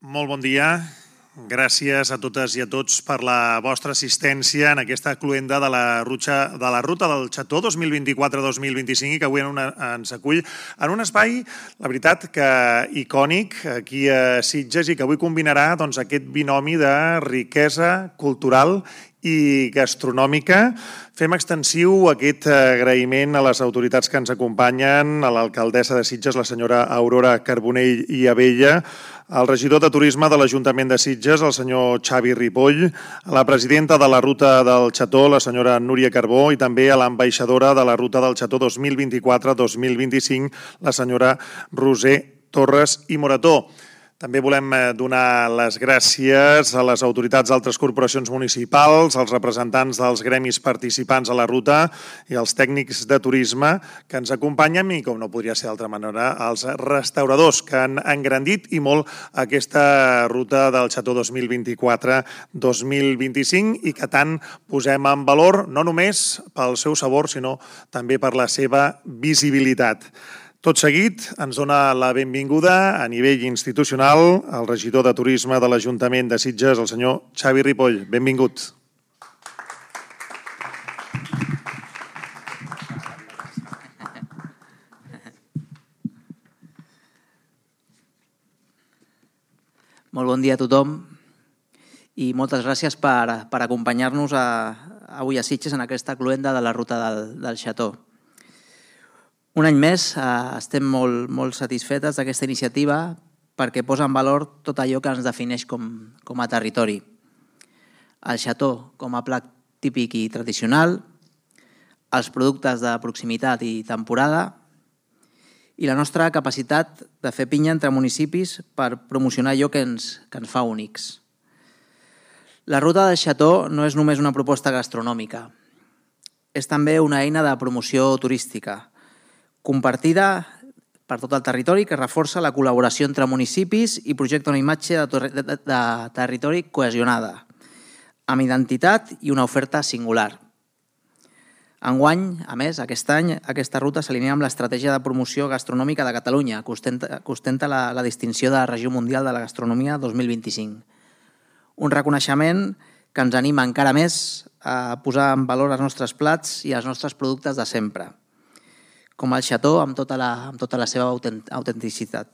Molt bon dia. Gràcies a totes i a tots per la vostra assistència en aquesta cluenda de la Ruta del Xató 2024-2025 i que avui ens acull en un espai, la veritat, que icònic aquí a Sitges i que avui combinarà aquest binomi de riquesa cultural i gastronòmica. Fem extensiu aquest agraïment a les autoritats que ens acompanyen, a l'alcaldessa de Sitges, la senyora Aurora Carbonell i Abella, al regidor de Turisme de l'Ajuntament de Sitges, el senyor Xavi Ripoll, a la presidenta de la Ruta del Xató, la senyora Núria Carbó, i també a l'ambaixadora de la Ruta del Xató 2024-2025, la senyora Roser Torres i Morató. També volem donar les gràcies a les autoritats d'altres corporacions municipals, als representants dels gremis participants a la ruta i als tècnics de turisme que ens acompanyen i, com no podria ser d'altra manera, als restauradors que han engrandit i molt aquesta ruta del Xató 2024-2025 i que tant posem en valor, no només pel seu sabor, sinó també per la seva visibilitat. Tot seguit ens dona la benvinguda a nivell institucional el regidor de Turisme de l'Ajuntament de Sitges, el senyor Xavi Ripoll. Benvingut. Molt bon dia a tothom i moltes gràcies per acompanyar-nos avui a Sitges en aquesta cluenda de la Ruta del Xató. Un any més estem molt satisfetes d'aquesta iniciativa perquè posa en valor tot allò que ens defineix com a territori. El xató com a plat típic i tradicional, els productes de proximitat i temporada i la nostra capacitat de fer pinya entre municipis per promocionar allò que ens fa únics. La Ruta del Xató no és només una proposta gastronòmica, és també una eina de promoció turística, compartida per tot el territori que reforça la col·laboració entre municipis i projecta una imatge de territori cohesionada, amb identitat i una oferta singular. Enguany, a més, aquest any, aquesta ruta s'alinea amb l'estratègia de promoció gastronòmica de Catalunya, que ostenta la distinció de Regió Mundial de la Gastronomia 2025. Un reconeixement que ens anima encara més a posar en valor els nostres plats i els nostres productes de sempre, com el xató amb tota la seva autenticitat.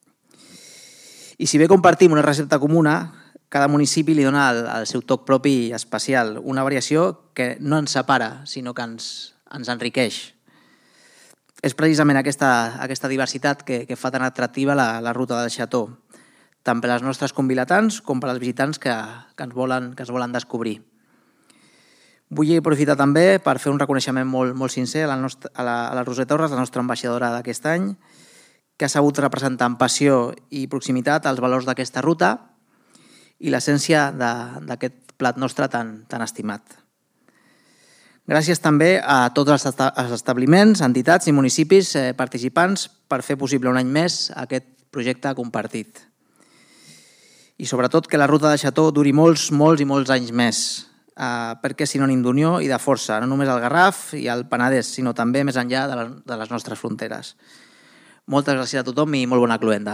I si bé compartim una recepta comuna, cada municipi li dona el seu toc propi especial, una variació que no ens separa, sinó que ens enriqueix. És precisament aquesta diversitat que fa tan atractiva la Ruta del Xató, tant per als nostres convilatans com per als visitants que ens volen descobrir. Vull aprofitar també per fer un reconeixement molt sincer a la Roser Torres, la nostra ambaixadora d'aquest any, que ha sabut representar amb passió i proximitat els valors d'aquesta ruta i l'essència d'aquest plat nostre tan estimat. Gràcies també a tots els establiments, entitats i municipis participants per fer possible un any més aquest projecte compartit. I sobretot que la Ruta del Xató duri molts i molts anys més, perquè és sinònim d'unió i de força, no només al Garraf i al Penedès, sinó també més enllà de les nostres fronteres. Moltes gràcies a tothom i molt bona cluenda.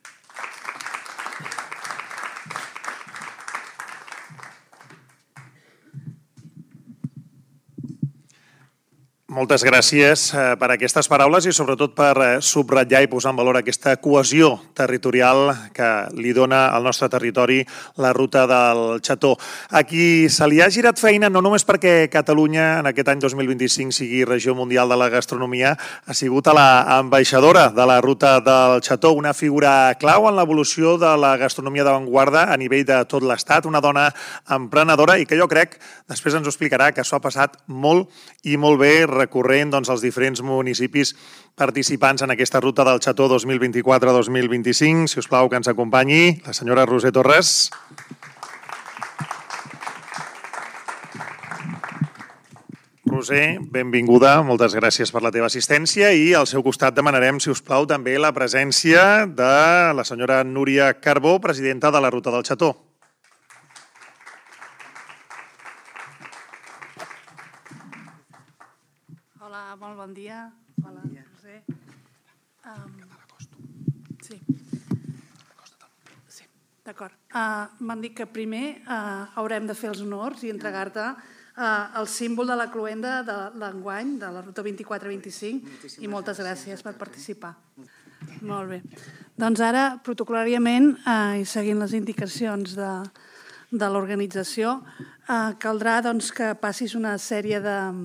Moltes gràcies per aquestes paraules i sobretot per subratllar i posar en valor aquesta cohesió territorial que li dona al nostre territori la Ruta del Xató. A qui se li ha girat feina, no només perquè Catalunya en aquest any 2025 sigui Regió Mundial de la Gastronomia, ha sigut a l'ambaixadora de la Ruta del Xató, una figura clau en l'evolució de la gastronomia d'avantguarda a nivell de tot l'Estat, una dona emprenedora i que jo crec, després ens ho explicarà, que s'ho ha passat molt i molt bé recorrent els diferents municipis participants en aquesta Ruta del Xató 2024-2025. Si us plau, que ens acompanyi la senyora Roser Torres. Roser, benvinguda, moltes gràcies per la teva assistència i al seu costat demanarem, si us plau, també la presència de la senyora Núria Carbó, presidenta de la Ruta del Xató. Molt bon dia. Hola, Roser. Sí. D'acord. M'han dit que primer haurem de fer els honors i entregar-te el símbol de la cloenda de l'enguany, de la Ruta 24-25, i moltes gràcies per participar. Molt bé. Doncs ara, protocolàriament, i seguint les indicacions de l'organització, caldrà que passis una sèrie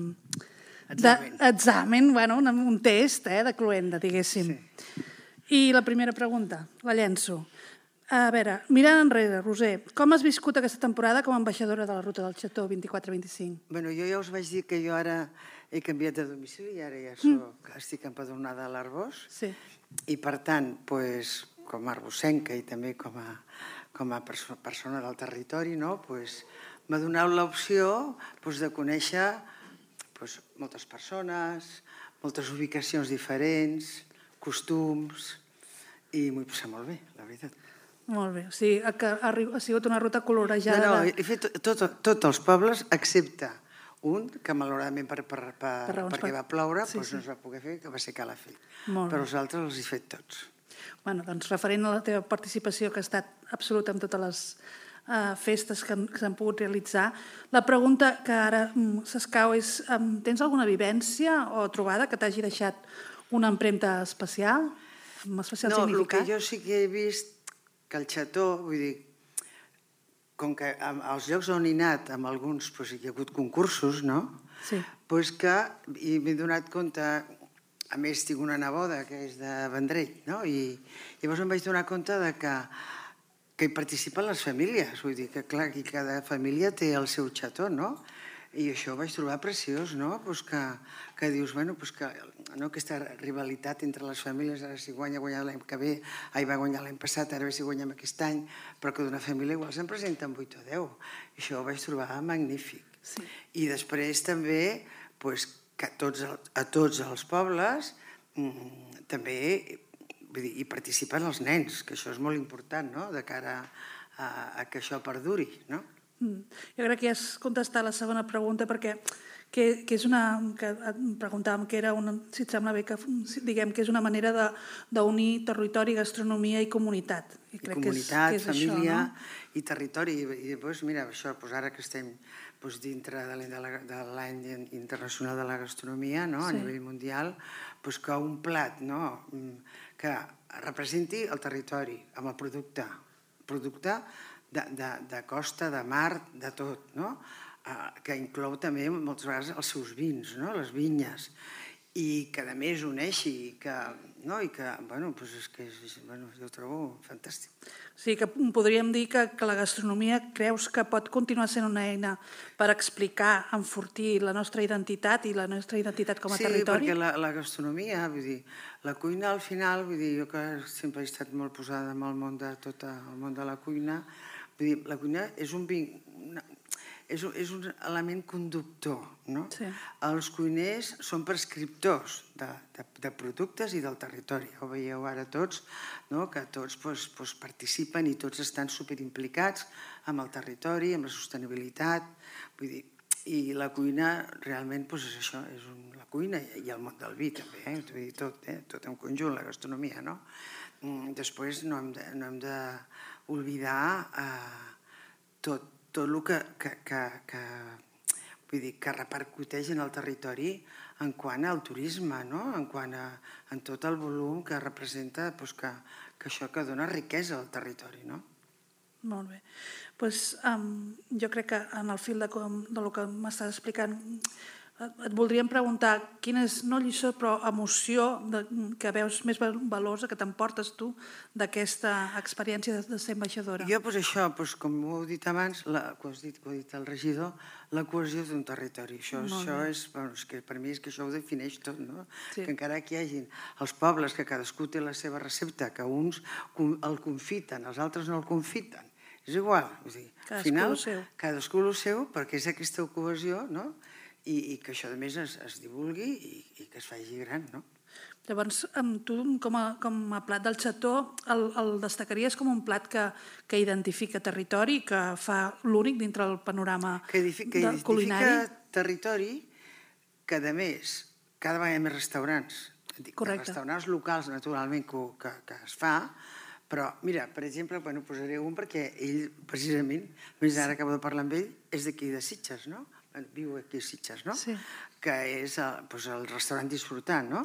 d'examen, un test de cloenda, diguéssim. I la primera pregunta, la llenço. A veure, mirant enrere, Roser, com has viscut aquesta temporada com a ambaixadora de la Ruta del Xató 24-25? Bé, jo ja us vaig dir que jo ara he canviat de domicili i ara ja estic empadronada a l'Arboç. Sí. I per tant, com a arbocenca i també com a persona del territori, m'ha donat l'opció de conèixer moltes persones, moltes ubicacions diferents, costums, i m'ho he passat molt bé, la veritat. Molt bé, o sigui que ha sigut una ruta colorejada. No, he fet tots els pobles, excepte un, que malauradament perquè va ploure, no es va poder fer, que va ser Calafell. Però els altres els he fet tots. Doncs referent a la teva participació, que ha estat absoluta en totes les festes que s'han pogut realitzar, la pregunta que ara s'escau és: tens alguna vivència o trobada que t'hagi deixat una empremta especial, amb especial significat? No, el que jo sí que he vist que el Xató, vull dir, com que als llocs on he anat, amb alguns hi ha hagut concursos, no? Sí. I m'he donat compte, a més tinc una neboda que és de Vendrell, no? I llavors em vaig donar compte que hi participen les famílies, vull dir que clar, cada família té el seu Xató, no? I això ho vaig trobar preciós, no? Que dius, aquesta rivalitat entre les famílies, ara si guanya l'any que ve, va guanyar l'any passat, ara si guanyem aquest any, però que d'una família igual se'n presenten 8 o 10. Això ho vaig trobar magnífic. I després també que a tots els pobles també hi participen els nens, que això és molt important, no? De cara a que això perduri, no? Jo crec que ja has contestat la segona pregunta, perquè que preguntàvem que era, si et sembla bé, que diguem que és una manera d'unir territori, gastronomia i comunitat. Comunitat, família i territori. I després, mira, això, ara que estem dintre de l'any internacional de la gastronomia a nivell mundial, que un plat que representi el territori amb el producte de costa, de mar, de tot, que inclou també moltes vegades els seus vins, les vinyes, i que a més uneixi, i que, és que jo ho trobo fantàstic. Sí, que podríem dir que la gastronomia creus que pot continuar sent una eina per explicar, enfortir la nostra identitat i la nostra identitat com a territori? Sí, perquè la gastronomia, vull dir, la cuina al final, vull dir, jo que sempre he estat molt posada en el món de la cuina, vull dir, la cuina és un element conductor, no? Els cuiners són prescriptors de productes i del territori. Ho veieu ara tots, que tots participen i tots estan superimplicats amb el territori, amb la sostenibilitat. Vull dir, i la cuina realment és això, és la cuina i el món del vi també, vull dir, tot en conjunt, la gastronomia, no? Després no hem d'oblidar tot el que repercuteix en el territori en quant al turisme, en quant a tot el volum que representa que això que dona riquesa al territori. Molt bé. Jo crec que en el fil del que m'estàs explicant et voldríem preguntar quina és, no lliçó, però emoció que veus més valors que t'emportes tu d'aquesta experiència de ser ambaixadora. Jo, això, com ho he dit abans, ho ha dit el regidor, la cohesió d'un territori. Això és, per mi és que això ho defineix tot, no? Que encara que hi hagi els pobles, que cadascú té la seva recepta, que uns el confiten, els altres no el confiten, és igual. Al final, cadascú el seu, perquè és aquesta cohesió, no? I que això, a més, es divulgui i que es faci gran, no? Llavors, tu, com a plat del Xató, el destacaries com un plat que identifica territori, que fa l'únic dintre del panorama culinari? Que identifica territori, que, a més, cada vegada hi ha més restaurants. Restaurants locals, naturalment, que es fa, Però, mira, per exemple, posaré un perquè ell, precisament, més ara acabo de parlar amb ell, és d'aquí de Sitges, no? Viu aquí a Sitges, no? Sí. Que és el restaurant Disfrutar, no?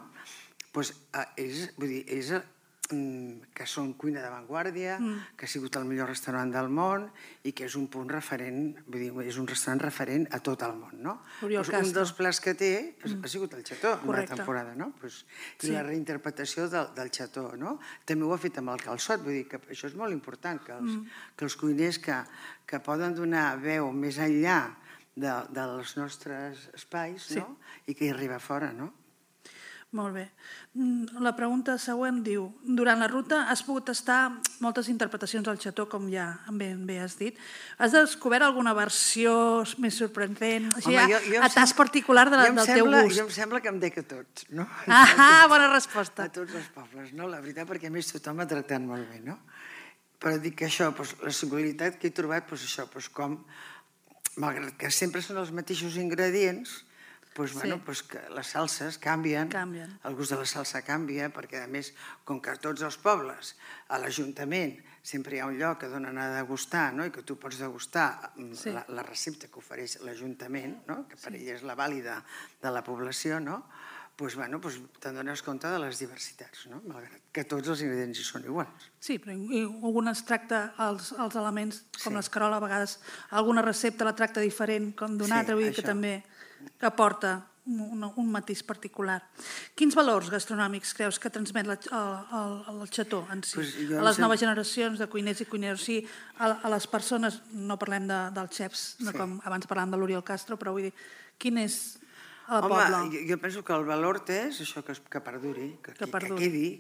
És que són cuina d'avantguàrdia, que ha sigut el millor restaurant del món i que és un punt referent, vull dir, és un restaurant referent a tot el món, no? Un dels plats que té ha sigut el xató en una temporada, no? I la reinterpretació del xató, no? També ho ha fet amb el calçot, vull dir que això és molt important, que els cuiners que poden donar veu més enllà dels nostres espais, no? I que hi arriba fora, no? Molt bé. La pregunta següent diu: durant la ruta has pogut tastar moltes interpretacions del xató, com ja bé has dit. Has descobert alguna versió més sorprenent? A tas particular del teu gust? Jo em sembla que em dec a tots, no? Bona resposta. A tots els pobles, no? La veritat, perquè a més tothom m'ha tractat molt bé, no? Però dic que això, la singularitat que he trobat, això, com, malgrat que sempre són els mateixos ingredients, que les salses canvien, el gust de la salsa canvia, perquè a més, com que a tots els pobles, a l'Ajuntament, sempre hi ha un lloc que donen a degustar, i que tu pots degustar la recepta que ofereix l'Ajuntament, que per ell és la vàlida de la població, doncs te'n dones compte de les diversitats, malgrat que tots els ingredients hi són iguals. Sí, però algunes tracta els elements, com l'escarola, a vegades alguna recepta la tracta diferent com d'una altra, vull dir que també aporta un matís particular. Quins valors gastronòmics creus que transmet el xató en si? A les noves generacions de cuiners i cuineres, o sigui, a les persones, no parlem dels xefs, com abans parlàvem de l'Oriol Castro, però vull dir, quin és el poble? Home, jo penso que el valor té és això, que perduri, que quedi,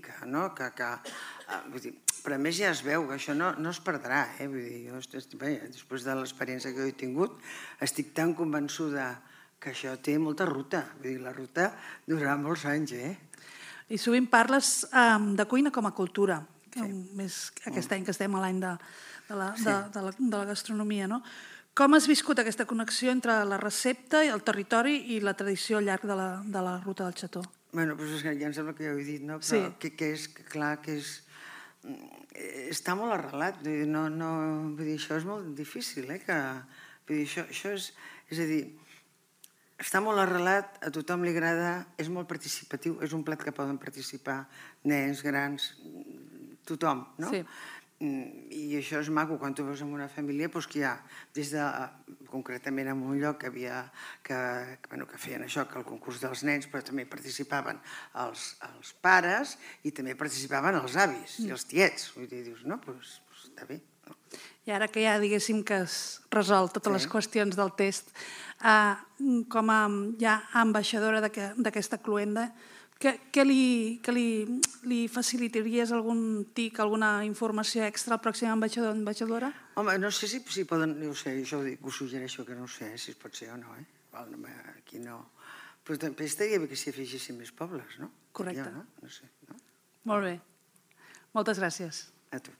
però a més ja es veu que això no es perdrà, vull dir, després de l'experiència que jo he tingut, estic tan convençuda que això té molta ruta, vull dir, la ruta durarà molts anys, I sovint parles de cuina com a cultura, més aquest any que estem a l'any de la gastronomia, no? Com has viscut aquesta connexió entre la recepta, el territori i la tradició al llarg de la ruta del xató? Bé, doncs ja em sembla que ja ho he dit, no? Però que és clar que està molt arrelat, vull dir, això és molt difícil, vull dir, això és a dir, està molt arrelat, a tothom li agrada, és molt participatiu, és un plat que poden participar nens, grans, tothom, no? Sí. I això és maco, quan tu veus en una família, que hi ha, des de, concretament en un lloc que feien això, que el concurs dels nens, però també participaven els pares i també participaven els avis i els tiets. Vull dir, dius, no, doncs està bé. I ara que ja diguéssim que has resolt totes les qüestions del test, com a ja ambaixadora d'aquesta cluenda, què li facilitaries algun tic, alguna informació extra al pròxim ambaixador o ambaixadora? Home, no sé si poden, no ho sé, això ho suggereixo que no ho sé, si es pot ser o no, aquí no. Però també estaria bé que s'hi afegissin més pobles, no? Correcte. No sé. Molt bé. Moltes gràcies. A tu.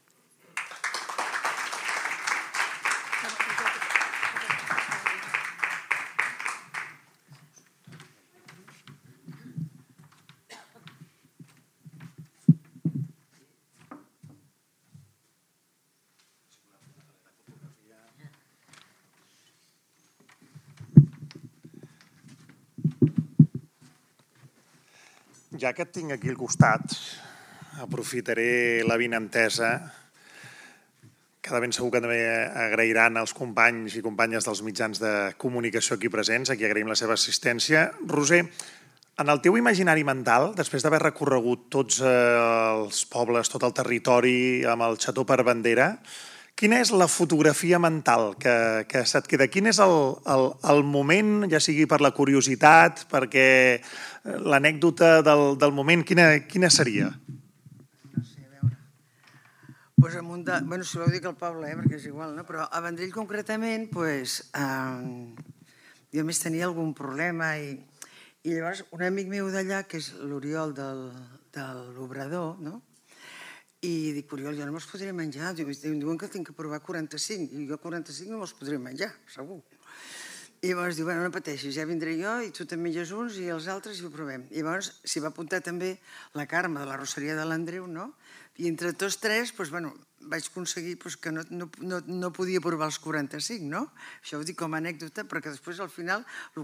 Ja que et tinc aquí al costat, aprofitaré l'avinentesa, que de ben segur que també agrairan els companys i companyes dels mitjans de comunicació aquí presents, a qui agraïm la seva assistència. Roser, en el teu imaginari mental, després d'haver recorregut tots els pobles, tot el territori amb el xató per bandera, quina és la fotografia mental que se't queda? Quin és el moment, ja sigui per la curiositat, perquè l'anècdota del moment, quina seria? No sé, a veure. Doncs amunt de... Bé, si vau dir que el poble, perquè és igual, no? Però a Vendrell concretament, jo més tenia algun problema i llavors un amic meu d'allà, que és l'Oriol de l'Obrador, no? I dic, Oriol, jo no me'ls podré menjar. Em diuen que tinc que provar 45, i jo 45 no me'ls podré menjar, segur. I llavors diu, bueno, no pateixis, ja vindré jo i tu te'n menges uns i els altres i ho provem. I llavors s'hi va apuntar també la Carme de la Rosseria de l'Andreu, no? I entre tots tres, vaig aconseguir que no podia provar els 45, no? Això ho dic com a anècdota, perquè després al final,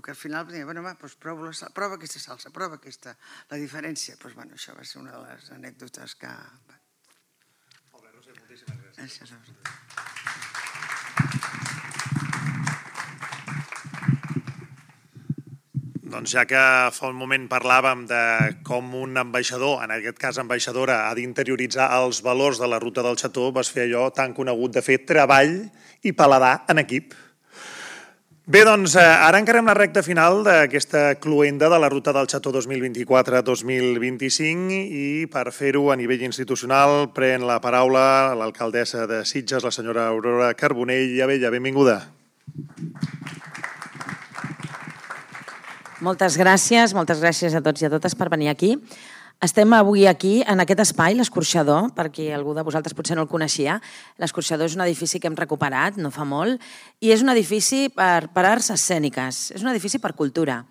prova aquesta salsa, prova aquesta, la diferència. Això va ser una de les anècdotes que... Molt bé, Roser, moltíssimes gràcies. Doncs ja que fa un moment parlàvem de com un ambaixador, en aquest cas ambaixadora, ha d'interioritzar els valors de la ruta del Xató, vas fer allò tan conegut de fer treball i paladar en equip. Bé, doncs ara encarem la recta final d'aquesta cluenda de la ruta del Xató 2024-2025 i per fer-ho a nivell institucional pren la paraula l'alcaldessa de Sitges, la senyora Aurora Carbonell i Abella. Benvinguda. Moltes gràcies a tots i a totes per venir aquí. Estem avui aquí, en aquest espai, l'Escorxador, perquè algú de vosaltres potser no el coneixia. L'Escorxador és un edifici que hem recuperat, no fa molt, i és un edifici per arts escèniques, és un edifici per cultura.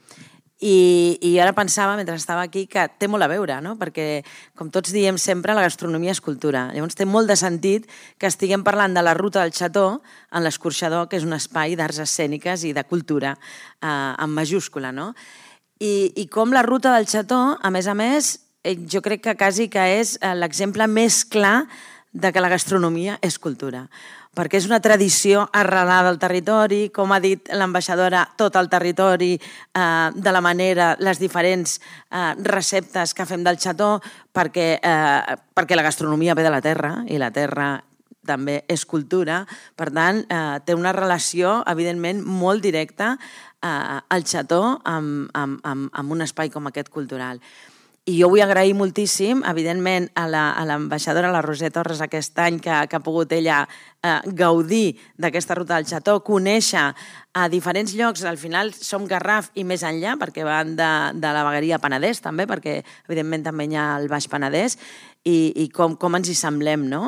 I ara pensava, mentre estava aquí, que té molt a veure, no? Perquè, com tots diem sempre, la gastronomia és cultura. Llavors té molt de sentit que estiguem parlant de la ruta del Xató en l'Escorxador, que és un espai d'arts escèniques i de cultura, en majúscula, no? I com la ruta del Xató, a més, jo crec que quasi que és l'exemple més clar de que la gastronomia és cultura, perquè és una tradició arrelada al territori, com ha dit l'ambaixadora, tot el territori, de la manera, les diferents receptes que fem del Xató, perquè la gastronomia ve de la terra, i la terra també és cultura, per tant, té una relació, evidentment, molt directa al Xató amb un espai com aquest cultural. I jo vull agrair moltíssim, evidentment, a l'ambaixadora, la Roser Torres, aquest any que ha pogut ella gaudir d'aquesta ruta del Xató, conèixer a diferents llocs, al final som Garraf i més enllà, perquè van de la vegueria Penedès també, perquè evidentment també hi ha el Baix Penedès, i com ens hi semblem, no?,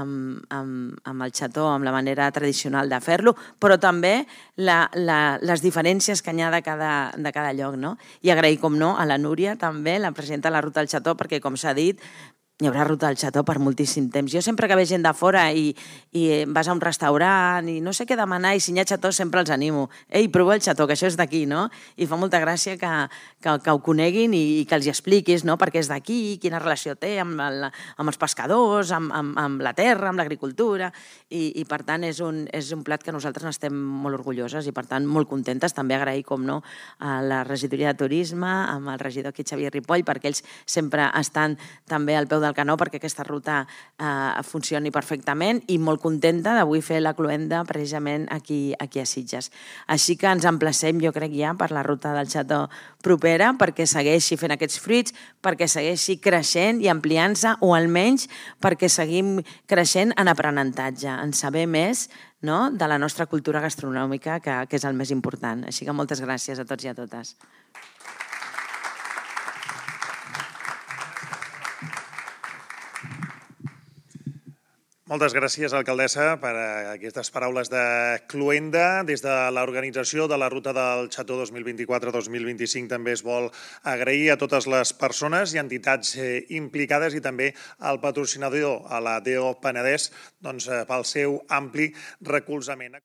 amb el Xató, amb la manera tradicional de fer-lo, però també les diferències que hi ha de cada lloc, no? I agrair, com no, a la Núria també, la presidenta de la ruta del Xató, perquè, com s'ha dit, hi haurà ruta del Xató per moltíssim temps. Jo sempre que veig gent de fora i vas a un restaurant i no sé què demanar i si hi ha Xató sempre els animo. Ei, prova el Xató, que això és d'aquí, no? I fa molta gràcia que ho coneguin i que els hi expliquis per què és d'aquí, quina relació té amb els pescadors, amb la terra, amb l'agricultura, i per tant és un plat que nosaltres n'estem molt orgulloses i per tant molt contentes. També agrair, com no, a la regidoria de turisme, amb el regidor aquí Xavier Ripoll, perquè ells sempre estan també al peu del canó perquè aquesta ruta funcioni perfectament, i molt contenta d'avui fer la cluenda precisament aquí a Sitges. Així que ens emplacem, jo crec, ja per la ruta del Xató propera, perquè segueixi fent aquests fruits, perquè segueixi creixent i ampliant-se, o almenys perquè seguim creixent en aprenentatge, en saber més, no?, de la nostra cultura gastronòmica, que és el més important. Així que moltes gràcies a tots i a totes. Moltes gràcies, alcaldessa, per aquestes paraules de cluenda. Des de l'organització de la ruta del Xató 2024-2025 també es vol agrair a totes les persones i entitats implicades i també al patrocinador, a la DO Penedès, pel seu ampli recolzament.